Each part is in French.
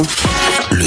Le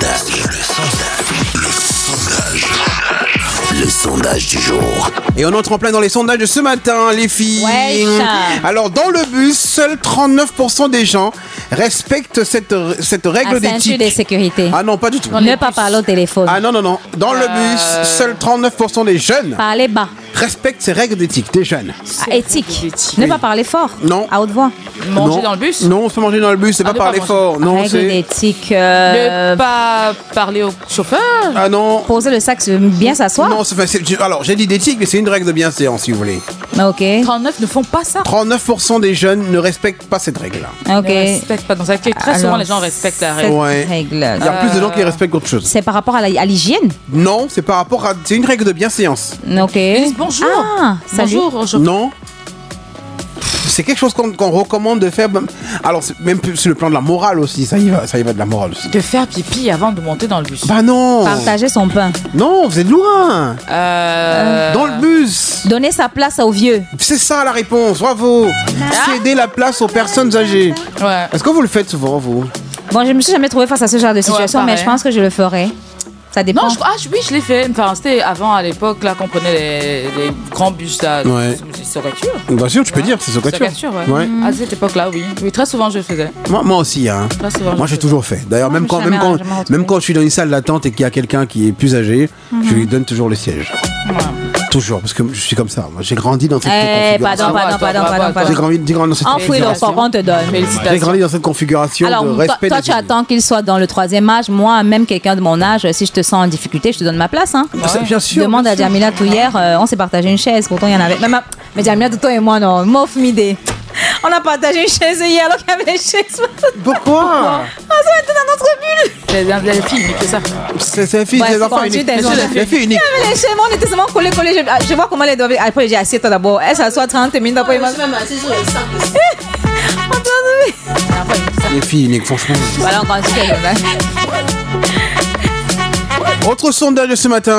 sondage du jour. Et on entre en plein dans les sondages de ce matin, les filles. Ouais, alors, dans le bus, seuls 39% des gens respectent cette règle d'éthique. De sécurité. Ah non, pas du tout. Ne pas parler au téléphone. Ah non. Dans le bus, seuls 39% des jeunes Parlez bas. respectent ces règles d'éthique, des jeunes. Éthique. Ne pas parler fort. Non. À haute voix. Manger dans le bus. Non, c'est manger dans le bus, c'est pas ne parler pas fort. Non, Règle c'est... d'éthique. Ne pas parler au chauffeur. Ah non. Poser le sac, bien s'asseoir. Non, alors j'ai dit d'éthique, mais c'est une règle de bienséance, si vous voulez. Ok. 39 ne font pas ça. 39% des jeunes ne respectent pas cette règle-là. Ok. Ne respectent pas. Dans ça, très souvent, Alors, les gens respectent la cette règle. Ouais. règle. Il y a plus de gens qui respectent qu'autre chose. C'est par rapport à l'hygiène. Non, c'est par rapport à... C'est une règle de bienséance. Ok. Ils disent bonjour. Ah, salut. Bonjour au chauffeur. Non. C'est quelque chose qu'on recommande de faire. Alors, même sur le plan de la morale aussi, ça y va de la morale aussi. De faire pipi avant de monter dans le bus. Bah non. Partager son pain. Non, vous êtes loin. Dans le bus. Donner sa place aux vieux. C'est ça la réponse, bravo. Céder la place aux personnes âgées. Ouais. Est-ce que vous le faites souvent, vous? Bon, je me suis jamais trouvée face à ce genre de situation, mais pareil. je pense que je le ferai. Ça dépend. Non, oui, je l'ai fait. Enfin, c'était avant, à l'époque, là, qu'on prenait les grands bus, là. Ouais. Socature. Bien sûr, tu peux dire, c'est Socature. Socature, ouais. À cette époque-là, oui. Oui, très souvent, je le faisais. Moi aussi, hein. Très souvent, Moi, j'ai toujours fait. D'ailleurs, même quand je suis dans une salle d'attente et qu'il y a quelqu'un qui est plus âgé, je lui donne toujours le siège. Toujours, parce que je suis comme ça. Moi, j'ai grandi dans cette configuration. Pardon. J'ai grandi dans cette Enfouis-le, on te donne. J'ai grandi dans cette configuration Alors, de respect toi, des tu adultes. attends qu'il soit dans le 3e âge. Moi, même quelqu'un de mon âge, si je te sens en difficulté, je te donne ma place. Hein. Bien sûr. Demande à Jamila tout hier, on s'est partagé une chaise. Pourtant, il y en avait. Mais Jamila, toi et moi, non. Mof m'idée. On a partagé une chaise hier alors qu'il y avait des chaises. Pourquoi? Ça était dans notre bulle. Les filles, c'est ça. C'est la fille, Ouais, des enfants c'est uniques. conduite, elles ont- Les filles uniques. Il y avait les chaises, on était seulement collés. Je vois comment les doivent. Après, j'ai dit, assieds-toi d'abord. Elle s'assoit 30 minutes après. Je suis même assise sur les sacs. Les filles uniques, franchement. Voilà, on continue. Autre sondage de ce matin.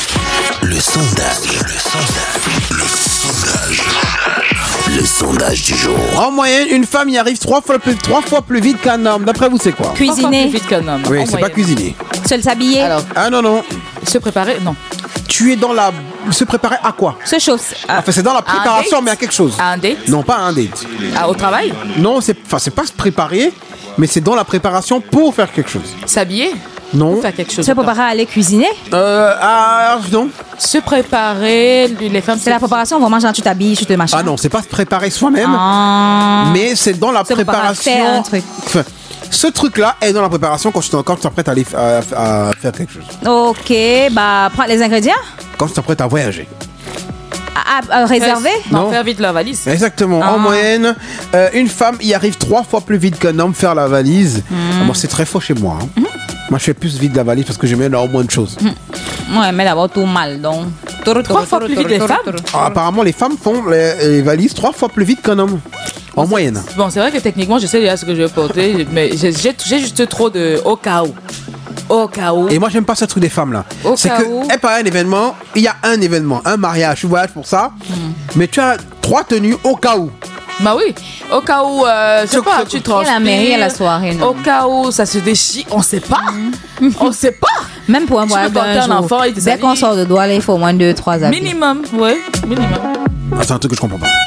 Le sondage du jour. En moyenne, une femme y arrive 3 fois plus vite qu'un homme. D'après vous, c'est quoi? Cuisiner, Plus vite qu'un homme. Oui, En c'est pas moyenne. cuisiner. se s'habiller, Alors, Ah non. se préparer, non. Tu es dans la... Se préparer à quoi? se chauffer. Enfin, c'est dans la préparation, date? mais à quelque chose. À un date. Non, pas à un date. Au travail. Non, c'est pas se préparer, mais c'est dans la préparation pour faire quelque chose. S'habiller. Non. Faire quelque chose. Se préparer à aller cuisiner. Non. Se préparer, les femmes. C'est la préparation, vraiment, genre, tu t'habilles, tu te machin. Ah non, c'est pas se préparer soi-même, Ah. mais c'est dans la Se préparer à préparation. faire un truc. Enfin, ce truc-là est dans la préparation quand tu t'apprêtes à aller à faire quelque chose. Ok, bah, prends les ingrédients. Quand tu t'apprêtes à voyager. À réserver. Non. Non, faire vite la valise. Exactement. En moyenne, une femme y arrive 3 fois plus vite qu'un homme faire la valise. Moi, c'est très faux chez moi. Hein. Moi, je fais plus vite la valise parce que j'aime énormément moins de choses. Ouais, mais d'abord, tout mal, donc. 3 fois plus vite les femmes. Apparemment, les femmes font les valises 3 fois plus vite qu'un homme. En moyenne. Bon, c'est vrai que techniquement, je sais déjà ce que je vais porter, mais j'ai juste trop de au cas où. Au cas où. Et moi, j'aime pas ce truc des femmes là. Au C'est cas que, où. par un événement, il y a un événement, un mariage, tu voyages pour ça, mais tu as 3 tenues au cas où. Bah oui, au cas où, je sais pas, tu transpires. la mairie à la soirée, non. Au cas où ça se déchire, on sait pas. On sait pas. Même pour un Tu voyage peux porter d'un un jour. enfant, il te Dès qu'on s'habille. sort de Douala, il faut au moins 2-3 habits. Minimum, ouais, minimum. Ah, c'est un truc que je comprends pas.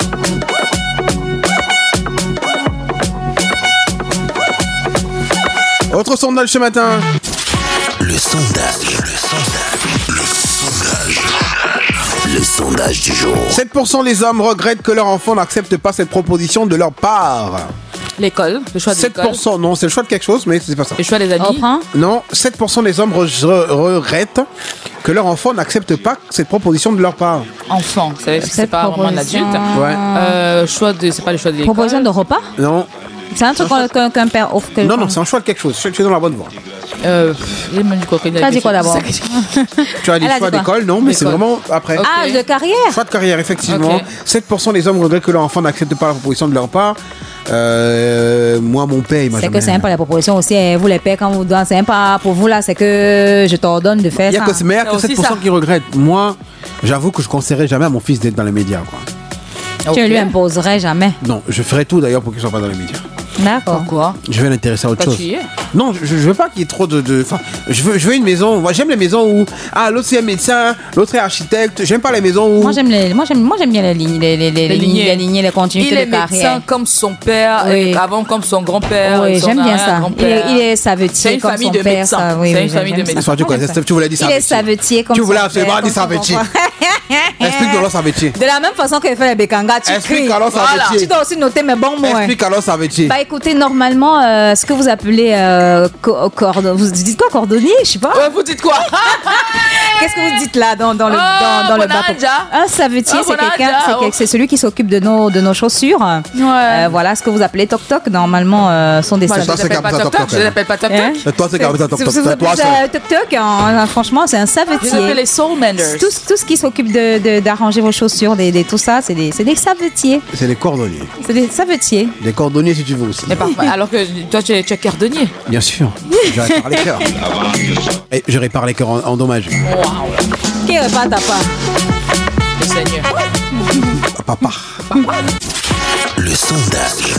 Autre sondage ce matin. Le sondage du jour. 7% des hommes regrettent que leur enfant n'accepte pas cette proposition de leur part. L'école, le choix de l'école. 7%, non, c'est le choix de quelque chose, mais c'est pas ça. Le choix des On amis. prend. Non, 7% des hommes regrettent que leur enfant n'accepte pas cette proposition de leur part. Enfant, c'est Cette pas vraiment un proposition. adulte. Ouais. C'est pas le choix de l'école. Proposition de repas. Non, C'est un truc qu'un père offre. non, c'est un choix de quelque chose. Tu es dans la bonne voie. J'ai même du cocaïne. T'as dit quoi d'abord? Tu as des Elle a choix dit quoi? d'école, non, mais c'est D'école. vraiment après. Ok. Ah, de carrière. Choix de carrière, effectivement. Ok. 7% des hommes regrettent que leur enfant n'accepte pas la proposition de leur part. Moi, mon père, il m'a C'est jamais... que c'est un peu la proposition aussi. Vous les pères, quand vous donnez, c'est un pas pour vous là, c'est que je t'ordonne de faire Il y a ça. que, mais il y a que C'est aussi 7% ça. qui regrettent. Moi, j'avoue que je ne conseillerais jamais à mon fils d'être dans les médias, quoi. Tu ne lui imposerais jamais. Non, je ferai tout d'ailleurs pour qu'il ne soit pas dans les médias. D'accord. Pourquoi? Je vais l'intéresser à autre Toi, chose. tu y es. Non, je veux pas qu'il y ait trop de. Enfin, je veux une maison. Moi, j'aime les maisons où l'autre c'est médecin, l'autre est architecte. J'aime pas les maisons où. Moi j'aime bien les lignes, les lignées, les continuités Il est de médecin carrière. comme son père, Oui. et avant comme son grand-père. Oui, son j'aime bien ça. arrière-grand-père. Il est savetier C'est une comme famille son de père. médecins. Ça. Oui, C'est oui, une famille de j'aime ça. médecins. Tu connais, tu voulais dire Il est savetier comme Tu son voulais père. absolument dire comme son savetier. grand-père. Explique alors Savetier. De la même façon qu'il fait les békangas, tu Explique cries. alors Voilà. Savetier. Tu dois aussi noter mes bons mots. hein. Explique alors Savetier. Bah écoutez, normalement, ce que vous appelez vous dites quoi, cordonnier? Je sais pas. Ouais, vous dites quoi? Qu'est-ce que vous dites là dans le Oh, bateau? Bonanja. Un savetier, Oh, c'est quelqu'un, Bonanja. c'est celui qui s'occupe de nos chaussures. Ouais. Voilà, ce que vous appelez toc-toc, normalement, sont des Moi, je Ça, savetiers. c'est l'appelle pas comme ça, toc-toc. toc-toc, Je l'appelle pas toc-toc. Hein? Toi, c'est comme ça, top, Si top, vous top. appelez Toi, ça c'est. toc-toc, franchement, c'est un Je l'appelle savetier. les soul menders. Tout ce qui s'occupe d'arranger vos chaussures, tout ça, c'est des savetiers. C'est des cordonniers. C'est des savetiers. Des cordonniers si tu veux aussi. Mais parfois, alors que toi, tu es cordonnier. Bien sûr. Je répare les cœurs. Et je répare les cœurs endommagés. Waouh, Qui répare ta part? le Seigneur. Papa. Le sondage.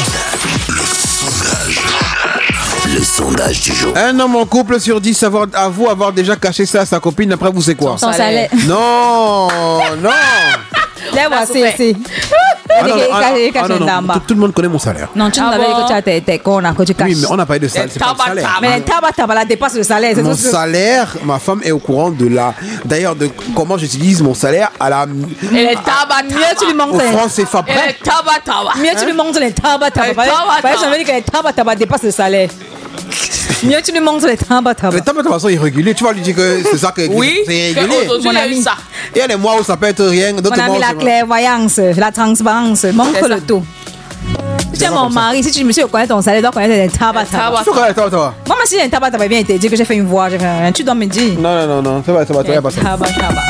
Le sondage du jour. Un homme en couple sur 10 avoue avoir déjà caché ça à sa copine. Après vous, c'est quoi? Son salaire. Non, non. Là, moi, c'est. Ah non, tout le monde connaît mon salaire. Non, tu nous avais dit que tu as tes cons, que tu caches. Oui, mais on n'a pas eu de salaire. C'est pas le salaire. Mais les tabac, là, dépasse le salaire. C'est Mon tout ce que- salaire, ma femme est au courant d'ailleurs de comment j'utilise mon salaire à la Et les tabac. Mieux tu lui montres au les franc CFA Et près. les tabac. Mieux tu lui montres les tabac. Les tabac. J'avais dit que les tabac dépassent le salaire. Mieux tu lui montres les tabac. Les tabacs de façon irrégulière, tu vas lui dire que c'est ça que Oui, c'est irrégulier. aujourd'hui, il y a eu ça. Il y a des mois où ça peut être rien, On d'autres a mois mis où la c'est- clairvoyance, la transparence. Montre le tout. Tiens, mon mari, si tu me suis connaître ton salaire, tu dois connaître les tabac. Tabac. Tu connais, toi. Moi, si j'ai un tabac, bien été dit que j'ai fait une voix. Tu dois me dire. Non, ça va, il y a pas ça. Tabac.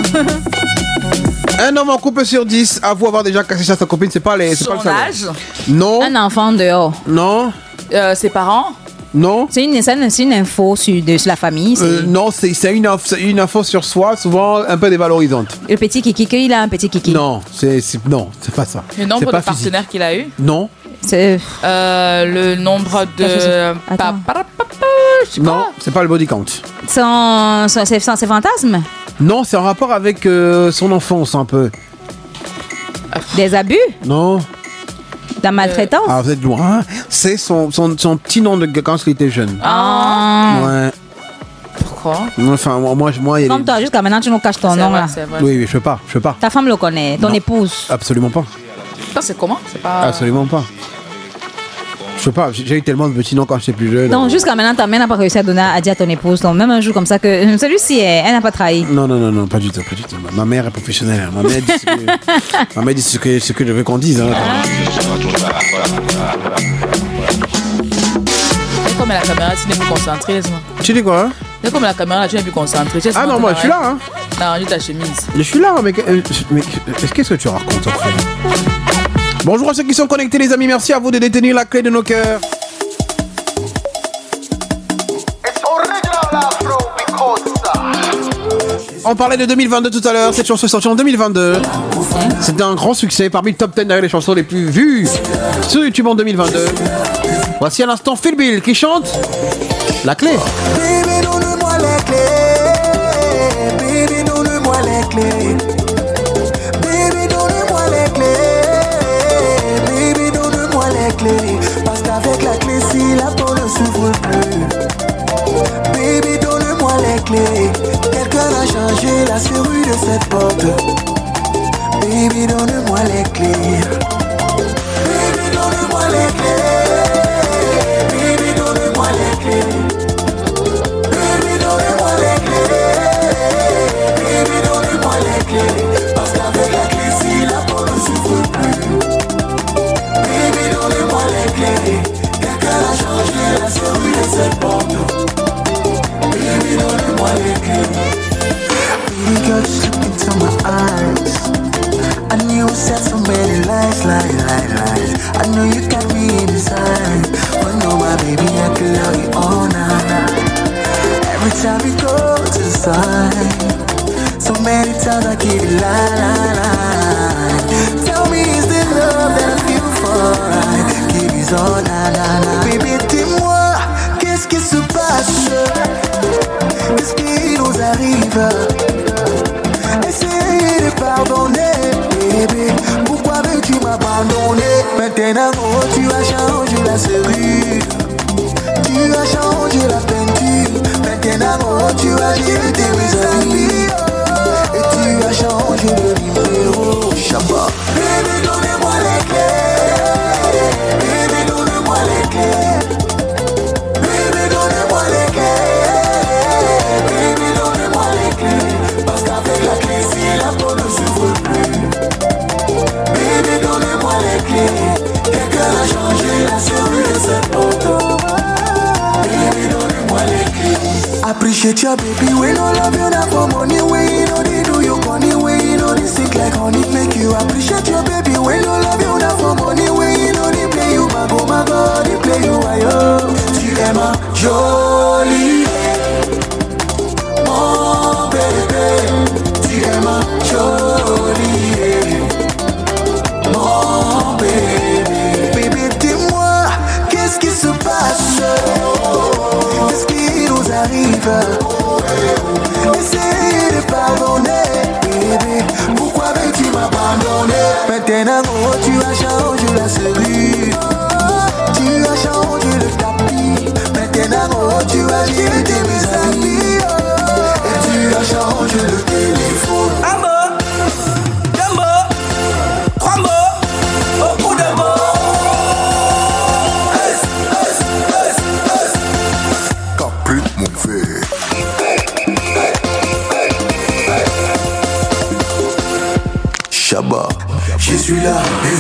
Un homme en couple sur 10 avoue avoir déjà caché ça à sa copine, c'est pas le salaire. Sondage. Non, Un enfant dehors. non, Ses parents. non. C'est une info sur la famille. C'est Non, c'est une info sur soi, souvent un peu dévalorisante. le petit kiki, qu'il a un petit kiki. Non, non, c'est pas ça. Le nombre C'est de pas physique. partenaires qu'il a eu. Non, C'est Le nombre de. Attends. Je sais pas. non, c'est pas le body count. ses fantasmes, Non, c'est en rapport avec son enfance un peu. des abus, Non. de la maltraitance. Ah, vous êtes loin. C'est son petit nom de quand il était jeune. Ah. Ouais. Pourquoi? Enfin, moi, il y a Comme des- toi, jusqu'à maintenant, tu nous caches ton C'est nom vrai, là. c'est vrai. Oui, je peux pas. Ta femme le connaît, ton Non. épouse. Absolument pas. Ça, c'est comment? C'est pas. Absolument pas. Je peux pas. J'ai eu tellement de petits noms quand j'étais plus jeune. Donc, jusqu'à maintenant, ta mère n'a pas réussi à dire à ton épouse. Donc, même un jour comme ça, que celui-ci, elle n'a pas trahi. Non, pas du tout. Ma mère est professionnelle. Ma mère dit ce que je veux qu'on dise. Hein. Et comme la caméra, tu n'es plus concentré, laisse-moi. Tu dis quoi hein? Et comme la caméra, tu n'es plus concentré. Ah non, moi je suis là. Hein. Non, juste ta chemise. Je suis là, mais qu'est-ce que tu racontes en fait? Bonjour à ceux qui sont connectés, les amis. Merci à vous de détenir la clé de nos cœurs. On parlait de 2022 tout à l'heure. Cette chanson est sortie en 2022. C'était un grand succès parmi le top 10 derrière les chansons les plus vues sur YouTube en 2022. Voici à l'instant Phil Bill qui chante La Clé. Baby, donne-moi les clés. Baby, donne-moi les clés. Baby, donne-moi les clés. Baby, donne-moi les clés. Parce qu'avec la clé, si la porte ne s'ouvre plus. Baby, donne-moi les clés. Quelqu'un a changé la serrure de cette porte. Baby, donne-moi les clés. Baby, donne-moi les clés. Baby, donne-moi les clés. Baby, donne-moi les clés. Baby, donne-moi les clés. Parce qu'avec la clé, si la porte ne s'ouvre plus. Baby, donne-moi les clés. Quelqu'un a changé la serrure de cette porte. Baby, donne-moi les clés. Baby, girl, just look into my eyes. I knew you said so many lies. I know you got me inside. But no, my baby, I could love you all night. Every time we go to the side, so many times I give you lie. Tell me, is the love that I feel for? I give you disant nanana. Bébé, dis-moi, qu'est-ce qui se passe? Qu'est-ce qui nous arrive? Essaye de pardonner, bébé. Pourquoi veux-tu m'abandonner? Maintenant, oh, tu as changé la serrure. Tu as changé la peinture. Maintenant, oh, tu as jeté mes amis. Et tu as changé le numéro. Shabba. Bébé, donnez-moi les clés. Bébé, donnez-moi les clés. Bébé, donnez-moi les clés. Bébé, donnez-moi les clés. Parce qu'avec la clé, si la porte ne s'ouvre plus. Bébé, donnez-moi les clés. Quelqu'un a changé la serrure de cette porte. Baby, donnez-moi les clés. Appreciate your baby, we no love you not for money. We know they do you funny, we know they sick like honey. Make you appreciate your baby, we no love you not for money. We know they play you mago, they play you ayo. Tu es ma jolie, mon bébé. Tu es ma jolie, mon bébé. Bébé, dis-moi, qu'est-ce qui se passe? Qu'est-ce qui nous arrive? Essaye de pardonner, bébé. Pourquoi veux-tu m'abandonner? Maintenant, oh, tu as changé la serrure. Tu as changé le tapis. Maintenant, oh, tu as jeté mes amis. Et tu as changé le téléphone. Un mot, deux mots, trois mots, beaucoup de mots. Shabba, je suis là.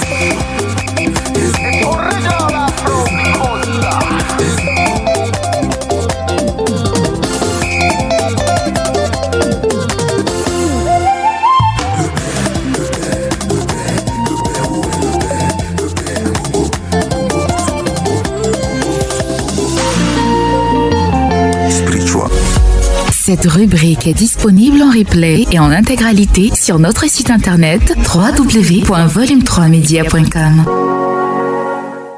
Cette rubrique est disponible en replay et en intégralité sur notre site internet www.volume3media.com.